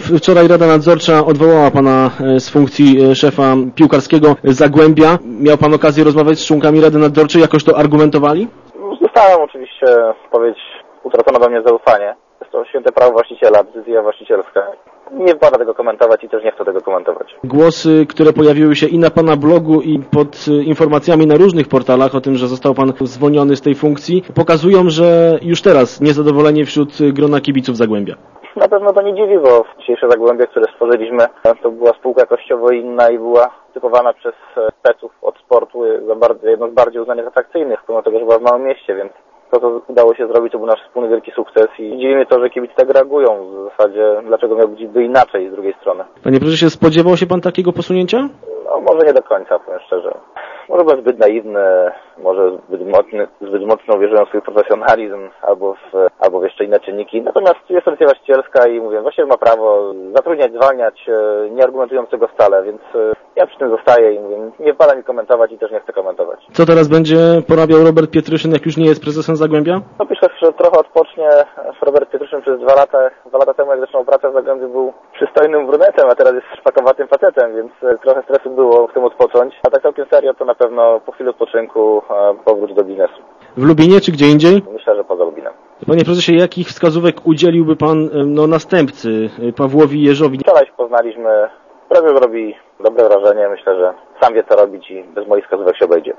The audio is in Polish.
Wczoraj Rada Nadzorcza odwołała pana z funkcji szefa piłkarskiego Zagłębia. Miał pan okazję rozmawiać z członkami Rady Nadzorczej, jakoś to argumentowali? Dostałem oczywiście odpowiedź, utracono we mnie zaufanie. Jest to święte prawo właściciela, decyzja właścicielska. Nie wypada tego komentować i też nie chcę tego komentować. Głosy, które pojawiły się i na pana blogu, i pod informacjami na różnych portalach o tym, że został pan zwolniony z tej funkcji, pokazują, że już teraz niezadowolenie wśród grona kibiców Zagłębia. Na pewno to nie dziwi, bo dzisiejsze Zagłębie, które stworzyliśmy, to była spółka jakościowo inna i była typowana przez speców od sportu, jedno z bardziej uznanych atrakcyjnych, pomimo tego, że była w małym mieście, więc to, co udało się zrobić, to był nasz wspólny wielki sukces i dziwi mnie to, że kibice tak reagują. W zasadzie, dlaczego miałby inaczej z drugiej strony. Panie prezesie, spodziewał się pan takiego posunięcia? No, może nie do końca, powiem szczerze. Może byłem zbyt naiwny, może zbyt mocno wierzyłem w swój profesjonalizm albo w jeszcze inne czynniki. Natomiast jest to decyzja właścicielska i mówię, właściciel ma prawo zatrudniać, zwalniać, nie argumentując tego stale, więc ja przy tym zostaję i mówię, nie wypada mi komentować i też nie chcę komentować. Co teraz będzie porabiał Robert Pietryszyn, jak już nie jest prezesem Zagłębia? No myślę, że trochę odpocznie. Robert Pietryszyn przez 2 lata. 2 lata temu, jak zaczynał pracę w Zagłębiu, był przystojnym brunetem, a teraz jest szpakowatym facetem, więc trochę stresu było w tym odpocząć. A tak całkiem serio, to na pewno po chwili odpoczynku powrót do biznesu. W Lubinie czy gdzie indziej? Myślę, że poza Lubinem. Panie prezesie, jakich wskazówek udzieliłby pan następcy Pawłowi Jeżowi? Wczoraj się poznaliśmy. Prezes robi dobre wrażenie. Myślę, że sam wie, co robić i bez moich wskazówek się obejdzie.